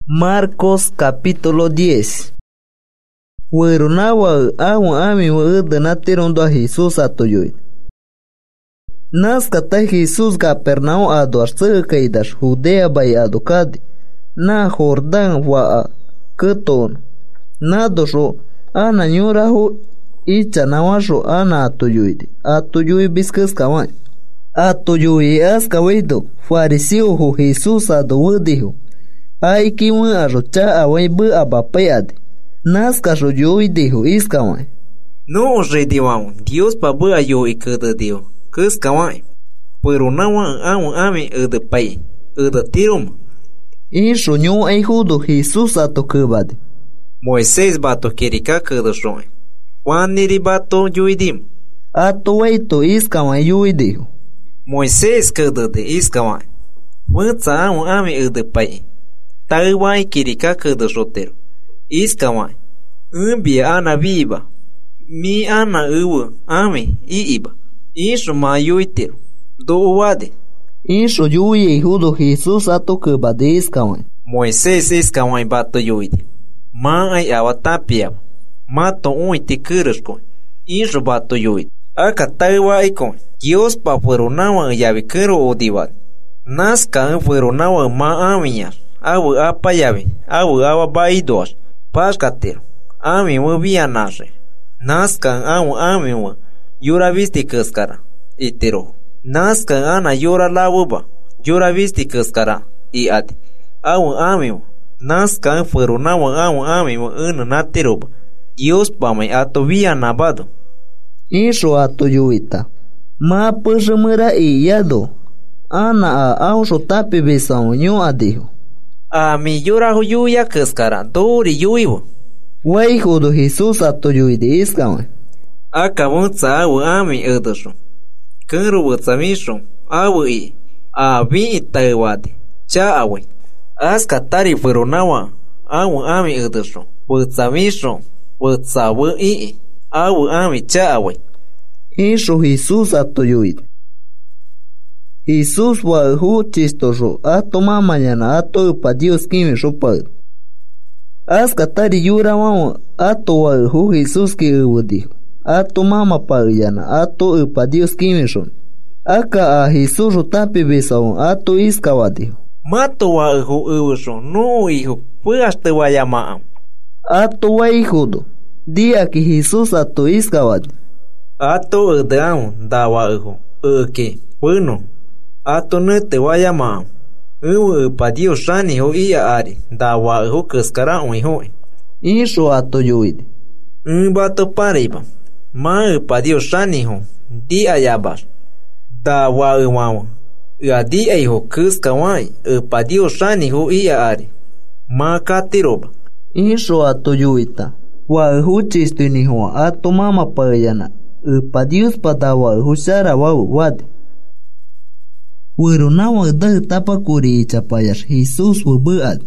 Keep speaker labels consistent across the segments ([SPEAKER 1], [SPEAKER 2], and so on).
[SPEAKER 1] Marcos capítulo 10. Huerunawa awan ami de natirondo a Jesús atoyoid. Nascata Jesús Capernaum ado arcaidas Judea bay adocadi. Na Jordán wa keton. Na dosho ana nyurahu icha nawasho ana atoyoid. Atoyoid biskas kawan. Atoyoid askawaido. Fariseo ho Jesús ado wudiho. Ay kiwan arrocha away bu abapayade. Nazca yo y dijo iskawan.
[SPEAKER 2] No rediwan, Dios pa bu ayo y kada dio. Kuskawan. Pero nawan awan ame de pay. De tirum.
[SPEAKER 1] Y soñó ay judo Jesús ato kubade.
[SPEAKER 2] Moisés bato kerika kada shon. Juan niri bato yuidim.
[SPEAKER 1] Ato waito iskawan yo y dijo.
[SPEAKER 2] Moisés kada de iskawan. Wantsa awan ame de pay. Taiwan kirika kada shotero. Iskawan. Umbia ana viva. Mi ana uwa ame iiba. Isho ma yuitero. Do wade.
[SPEAKER 1] Isho yuye judo Jesús ato kubade iskawan.
[SPEAKER 2] Moisés iskawan bato yuide. Ma ay awatapia. Mato uiti kurushko. Isho bato yuide. Aka taiwa ikon. Dios pa fueronawa yavikero odiwad. Nazca fueronawa ma amiñar. Awu apa llave, awu awa baidos, pascatero, ami vianase, nazcan awu ami yura visti kaskara, itero, nazcan ana yura labuba, yura visti kaskara, y ati, awu ami, nazcan fueronawa awu ami nateroba, Dios pame ato vianabado.
[SPEAKER 1] Isho ato yuita, ma pusumura iyado, ana a ausho tapi besao nyo adiho.
[SPEAKER 2] A mi yura yuya kaskara dori yuibo.
[SPEAKER 1] Wai judo Jesús ato yuide iskawan.
[SPEAKER 2] Akabunza awu ami edosho. Kenru wutsamisho awu I. A vi itaiwade. Cha awe. Askatari fueronawa awu ami edosho. Wutsamisho. Wutsawu I. Awu ami cha awe.
[SPEAKER 1] Isho Jesús ato yuide. Jesús wa hu chistoso ato mañana ato pa Dios kimi sopad. Askatari yura wa ato wa hu Jesús ki udi. Ato mama payana ato pa Dios kimi son. Aka a Jesús tapi besao ato iskawadi.
[SPEAKER 2] Mato wa hu uso no hijo puaste wayama.
[SPEAKER 1] Ato wa hijo dia ki Jesús ato iskawadi.
[SPEAKER 2] Ato edao da wa hu ke bueno. Ato ne te vaya ma. Pa Dios shani ho iya ari. Da wa ho kaskara un ho.
[SPEAKER 1] Isho ato yuide.
[SPEAKER 2] Bato pariba. Ma pa Dios shani ho. Di ayabas. Da wa wawa. Di ay ho kaskawai. Pa Dios shani ho iya ari. Ma katiroba.
[SPEAKER 1] Isho ato yuita. Wa ho chisto ni ho. Ato mama payana. Pa Dios pa da wa ho shara wa wade. Hueronawa da tapa kuri chapayas Jesús wubuad.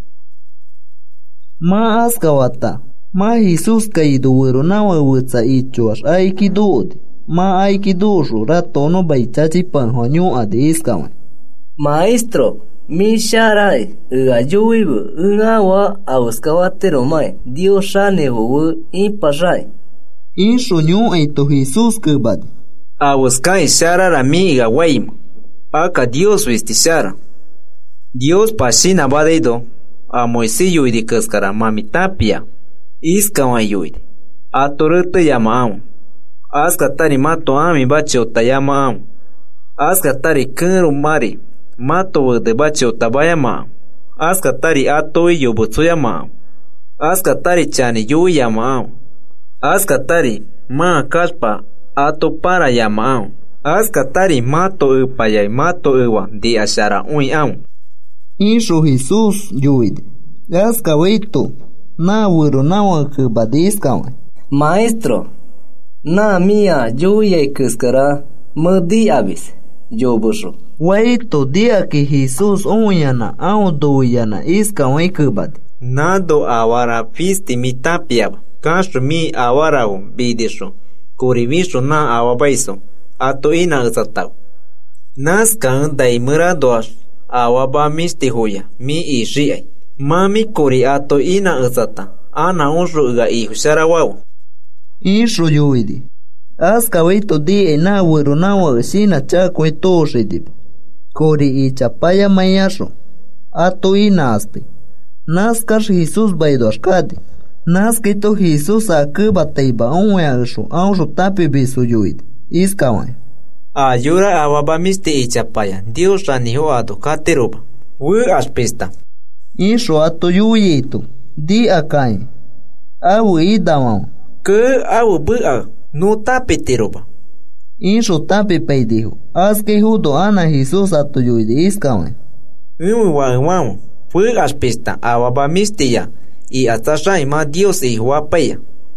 [SPEAKER 1] Ma askawata. Ma Jesús kaido hueronawa wutsa ichuas aikidude. Ma aikidushu ratono baichachi panjonyo ade iskawan.
[SPEAKER 3] Maestro, mi sharai, ayuibu, unawa auskawatero mai, Dios shane hu impashai.
[SPEAKER 1] Isho nyo eito Jesús kubad.
[SPEAKER 2] Awuskai shara amiga waim. Aka Dios vistishara. Dios pasina badeido. A Moisés yuidi kaskara mamitapia. Iskawan yuidi. Atorete yamaam. Askatari mato ami bache otayamaam. Askatari kenru mari. Mato de bache otabayamaam. Askatari ato iyo butsoyamaam. Askatari chani yuyamaam. Askatari ma kaspa ato para yamaam. Askatari mato upayay mato uwa di ashara ui am.
[SPEAKER 1] Isho Jesús yuide. Askawaito. Na hueronawa kubadiskawan.
[SPEAKER 3] Maestro, na mia yuye kuskara mudi abis. Yobusho.
[SPEAKER 1] Waito dia que Jesús uyana au doyana iskawan kubad.
[SPEAKER 2] Nado awara fisti mitapiab. Kashu mi awara bidisho. Kurivisho na awabaiso. Ato ina uzataw. Naskan daimura dos awaba misti hoya mi ishi Mami kori ato ina uzata. Ana unru uga ihu sharawaw.
[SPEAKER 1] Ishu yuidi. Aska weito di ena wero nawa sina chako etoshidip. Kori ichapaya mayasho. Ato ina aspi. Naskash Jesus baido ashkadi. Naskito Jesus akuba teiba onweagsho. Ansho tapi bisu yuidi. Iskawan.
[SPEAKER 2] Ayura awabamiste ichapaya. Dios raniho ado kateruba. Wu aspista.
[SPEAKER 1] Isho ato yuyitu. Di akain. Awu idawang.
[SPEAKER 2] Ke awu bua no tapi teruba.
[SPEAKER 1] Isho tapi peidihu. Aske hudo ana Jesus ato yuidi iskawan.
[SPEAKER 2] Umu fue aspista awabamistia y hasta ma Dios y huapaya.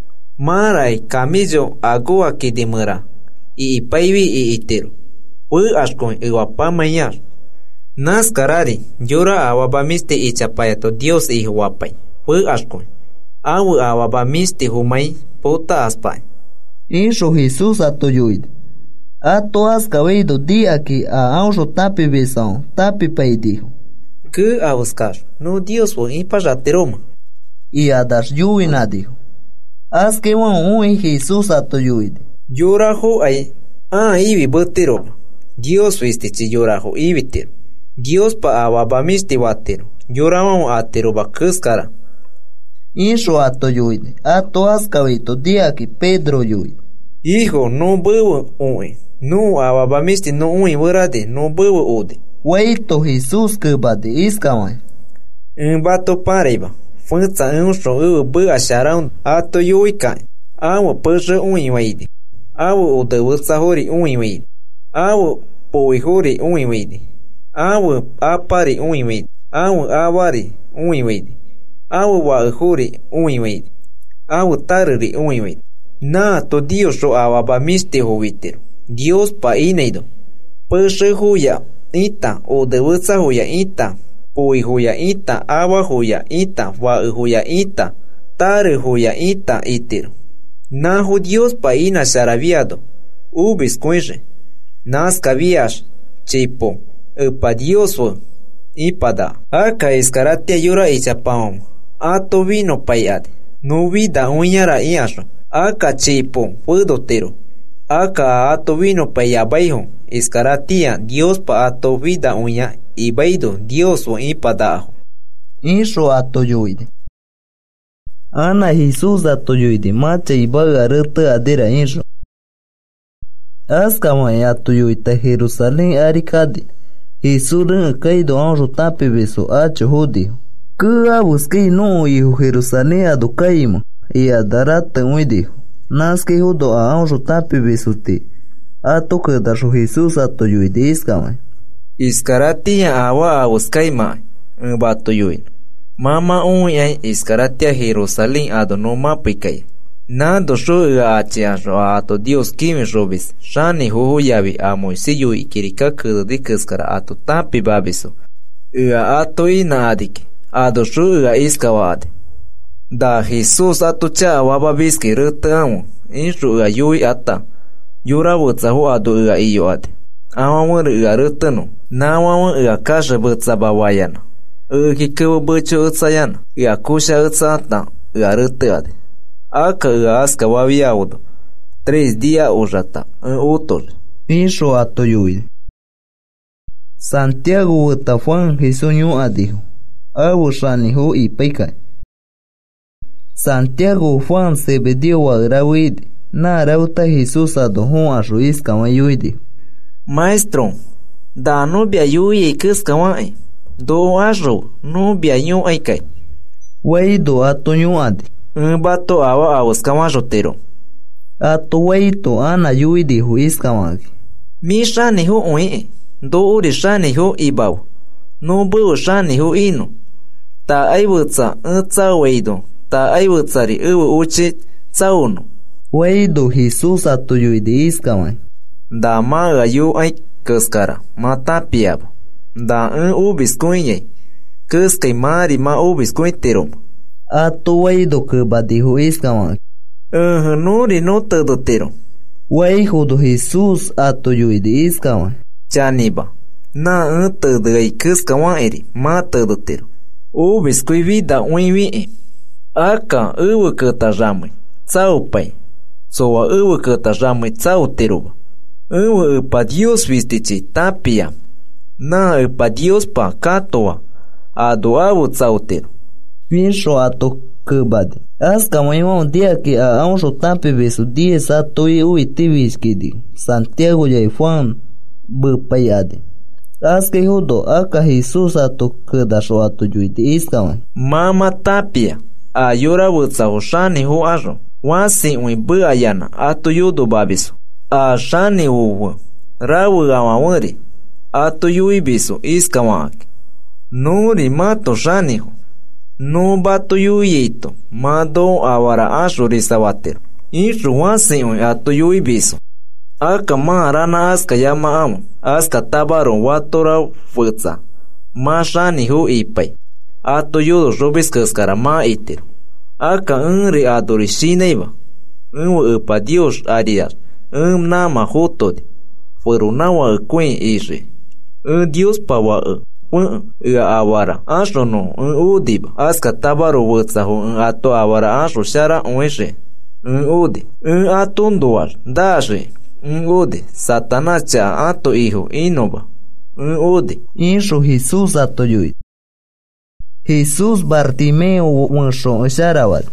[SPEAKER 2] Marai camillo agua que demora y paivi y itero. Fue ascon y guapamayar. Nascarari llora awabamiste y chapayato Dios y huapay. Fue ascon. Awu awabamiste humay puta aspay.
[SPEAKER 1] Isho Jesus ato yuidi. Ato askawido dia que a anjo tapi visão, tapi peidihu.
[SPEAKER 2] Que a buscar, no Dios fue imparateroma.
[SPEAKER 1] E a das yuinadihu. Aske wan Jesus ato yuidi.
[SPEAKER 2] Llorajo ay, ibi boteroma. Dios vestichi llorajo ibitero. Dios pa awabamisti watero. Llorawan ateroba kuskara.
[SPEAKER 1] Isho ato yuidi. Ato askawito dia que Pedro yuidi.
[SPEAKER 2] Hijo, no bebo uy. No awabamisti no uy verade, no bebo ode.
[SPEAKER 1] Weito Jesus kubade iskawan.
[SPEAKER 2] Bato pareba. Funza unso bu asharound ato yuika. Awo perse uiwidi. Awo udewutsahori uiwidi. Awo poihori uiwidi. Awo apari uiwidi. Awo awari uiwidi. Awo waihori uiwidi. Awo tariri uiwidi. Na to Dios ro awabamiste hovitero. Dios pa ineido. Perse huya. Ita o de wutsa huya ita, pui huya ita, awa huya ita, wa huya ita, tare huya ita itir. Nahu Dios pa ina sharaviado, ubis kuinje, naska viash, chipo, upa Dios wo, ipada. Aka iskaratia yura ichapam, ato vino payade, no vida uñara iasho, aka chipo, pudotero, aka ato vino payabaiho. Iskaratia Dios pa ato vida uña y baido Dios o ipadaho.
[SPEAKER 1] Isho ato yuidi. Ana Jesus ato yuidi. Macha ibaga rete adira isho. Aska maya ato yuita Jerusalén arikadi. Jesus ringa kaido anjo tapi beso acho hudi. Kua busquei no iho Jerusalén ado kaima. E adarata uidi. Naske hudo a anjo tapi beso te. Ato kedasho Jesus ato yuidi iskawan.
[SPEAKER 2] Iskaratia awa awuskaima bato yuin. Mama uñay iskaratia Jerusalén ado no mapikay. Nado sho achiasho ato Dios kimi robis. Shani huhu yabi a moisiyu ikirika kududi kuskara ato tapi babiso. Ato ina adiki. Ado sho iskawade. Da Jesus ato cha wababiski rutamu. Inshu yui ata. Yura butsahu ado iyo ade. Awawan rutano. Nawawan kasha butsabawayana. Kikewa bucho utsayana. Kusha utsata. Rutade. Aka aska waviaudo. 3 días urata. Utor.
[SPEAKER 1] Isho ato yuidi. Santiago utafwan Jesunyu adihu. Abu shanihu ipaikai. Santiago Juan Zebedeo wagrawidi. Na rauta Jesus adohon asho iskawan yuidi.
[SPEAKER 2] Maestro, da nubia yui kuskawan. Do asho nubia yu aikai.
[SPEAKER 1] Weido ato yu adi.
[SPEAKER 2] Bato awa awuskawan rotero.
[SPEAKER 1] Ato weito ana yuidi hu iskawan.
[SPEAKER 2] Mi shani hu ui. Do uri shani hu ibau. No bu shani hu inu. Ta aibutsa tsa weido. Ta aibutsari uchi tsauno.
[SPEAKER 1] Weido Jesus ato yuidi iskawan.
[SPEAKER 2] Da maga yu ai kuskara. Mata piabo. Da ubiskuinye. Kuskai mari ma ubiskuintero.
[SPEAKER 1] Ato weido kubadi hu iskawan.
[SPEAKER 2] Nuri no tedotero.
[SPEAKER 1] Weiho do Jesus ato yuidi iskawan.
[SPEAKER 2] Chaniba. Na tedai kuskawan eri. Ma tedotero. Ubiskuy vida uiwi. Aka uwe kata ramay. Tsaupay. Soa uwe kata ramay tsauteruba. Uwe upa Dios vistichi tapia. Na upa Dios pa katoa. Ado awu tsauteru.
[SPEAKER 1] Vinsho ato kubade. Aska un día que a un rotape beso 10 ato y tibiskidi. Santiago y Juan bupayade. Aska hudo aka Jesus ato kudasho ato yuiti iskawan.
[SPEAKER 2] Mama tapia. Ayora wutsa hoshani hu ajo. Wasi ui bu ayana ato yudo babiso. A shani uwa. Rawu awawari. Ato yui biso iskawan. Nuri mato shani hu. No bato yuito, mado awara asho risawater. Ishu wasi ato yui biso. Aka ma rana aska yama amo. Aska tabaro watora futsa. Ma shani hu ipay. Ato yudo robis kaskara ma iter. Aka unri adori shineiba. Unwa upa Dios arias. Nama hutodi. Fuerunawa queen ishe. Dios pawa awara asho no udib aska tabaro wutsaho ato awara asho shara ueshe udi atunduar dashe udi satanacha ato hijo inoba udi
[SPEAKER 1] insho Jesus ato yui Jesus Bartimeo wonsho sharawad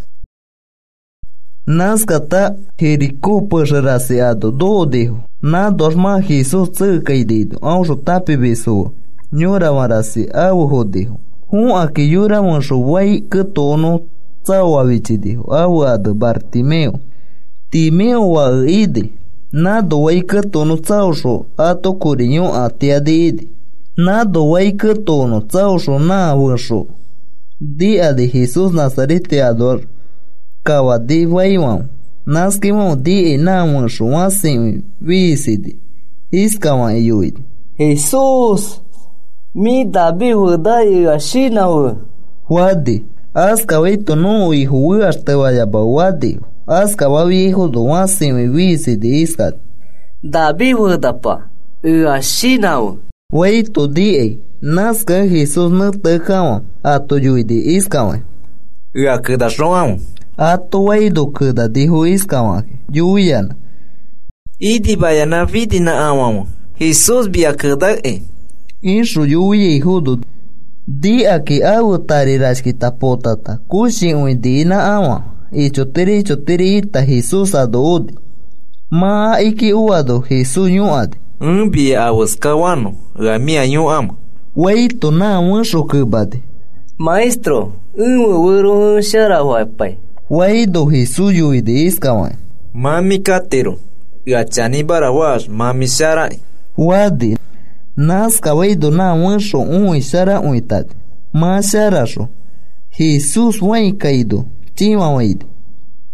[SPEAKER 1] naskata Jericó pasaraseado do deho na dosma Jesus tsukaidido ausho tapi beso Nyora marasi awu hodiho. Hun aki yura monsho wai ketono tsawa vichidiho. Awu ado Bartimeo. Timeo wa ide. Nado wai ketono tsawsho ato kurinyo atiade ide. Nado wai ketono tsawsho na wonsho. Dia de Jesus Nazarete ador. Kawadi waiwan. Naskimo di na wonsho wasin visidi. Iskawan yuid.
[SPEAKER 3] Jesus! Mi dabi huda y ashina hu.
[SPEAKER 1] Wadi, aska weito no y hu hasta vaya ba wadi. Aska babi hijo do wasi mi visi de iskat.
[SPEAKER 3] Dabi huda pa. Y ashina hu.
[SPEAKER 1] Weito die, naska Jesus no te kawa. Ato yui de iskawa.
[SPEAKER 2] Ua kuda shoam.
[SPEAKER 1] Ato weido kuda dijo iskawa. Yuyan.
[SPEAKER 2] Idi bayana vidi na amamo. Jesus bia kuda
[SPEAKER 1] Inshu yuye hudu di aki awu tari rashkita potata kushi uindina awa ichotiri ita Jesus ado udi ma iki uado Jesus nyuad
[SPEAKER 2] bi awuskawano gamia nyuam
[SPEAKER 1] weito na wansho kubade
[SPEAKER 3] Maestro wuru shara huapai
[SPEAKER 1] weido Jesus yuide iskawan
[SPEAKER 2] mami katero gachani barawash mami shara
[SPEAKER 1] wadi Naska weido na wansho ishara uitad. Ma sharasho. Jesus wai kaido. Tima waidi.